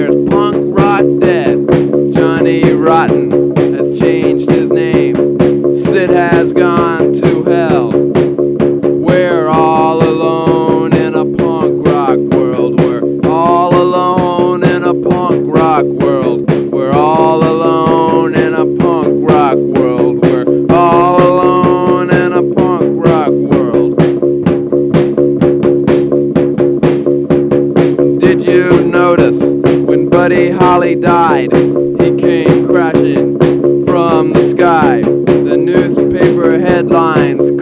There's punk rock dead. Johnny Rotten has changed his name. Sid has gone to hell. We're all alone in a punk rock world. We're all alone in a punk rock world. We're all alone in a punk rock world. We're all alone in a punk rock world. Did you notice when Buddy Holly died? He came crashing from the sky. The newspaper headlines